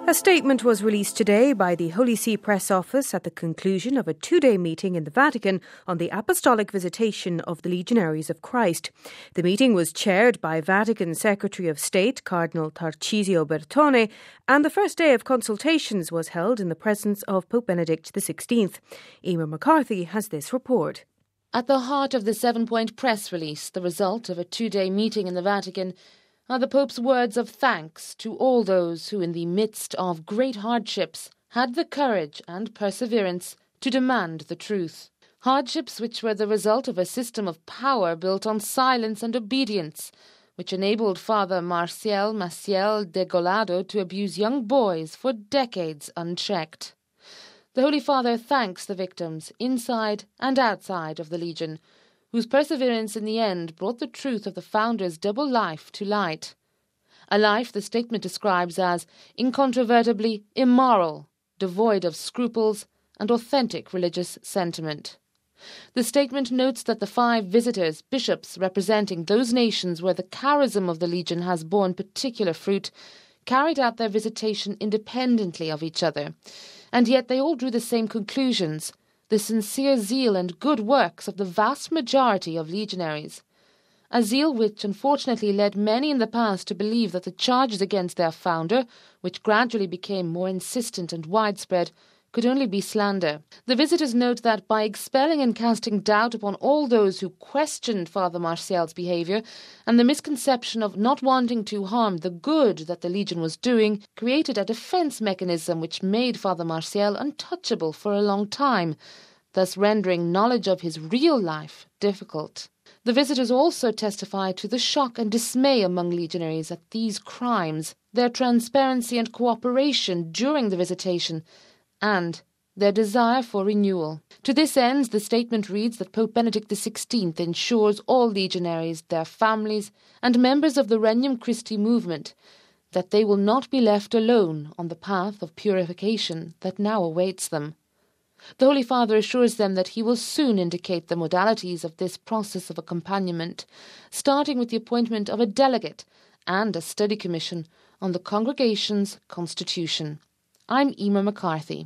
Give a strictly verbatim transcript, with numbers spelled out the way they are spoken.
A statement was released today by the Holy See Press Office at the conclusion of a two-day meeting in the Vatican on the apostolic visitation of the Legionaries of Christ. The meeting was chaired by Vatican Secretary of State Cardinal Tarcisio Bertone, and the first day of consultations was held in the presence of Pope Benedict the sixteenth. Emer McCarthy has this report. At the heart of the seven-point press release, the result of a two-day meeting in the Vatican, are the Pope's words of thanks to all those who, in the midst of great hardships, had the courage and perseverance to demand the truth. Hardships which were the result of a system of power built on silence and obedience, which enabled Father Marcial Maciel Degollado to abuse young boys for decades unchecked. The Holy Father thanks the victims inside and outside of the Legion, whose perseverance in the end brought the truth of the founder's double life to light. A life the statement describes as incontrovertibly immoral, devoid of scruples and authentic religious sentiment. The statement notes that the five visitors, bishops representing those nations where the charism of the Legion has borne particular fruit, carried out their visitation independently of each other, and yet they all drew the same conclusions: the sincere zeal and good works of the vast majority of legionaries. A zeal which unfortunately led many in the past to believe that the charges against their founder, which gradually became more insistent and widespread, could only be slander. The visitors note that by expelling and casting doubt upon all those who questioned Father Marcial's behaviour, and the misconception of not wanting to harm the good that the Legion was doing, created a defence mechanism which made Father Marcial untouchable for a long time, thus rendering knowledge of his real life difficult. The visitors also testify to the shock and dismay among legionaries at these crimes, their transparency and cooperation during the visitation, and their desire for renewal. To this end, the statement reads that Pope Benedict the sixteenth ensures all legionaries, their families, and members of the Regnum Christi movement that they will not be left alone on the path of purification that now awaits them. The Holy Father assures them that he will soon indicate the modalities of this process of accompaniment, starting with the appointment of a delegate and a study commission on the congregation's constitution. I'm Emer McCarthy.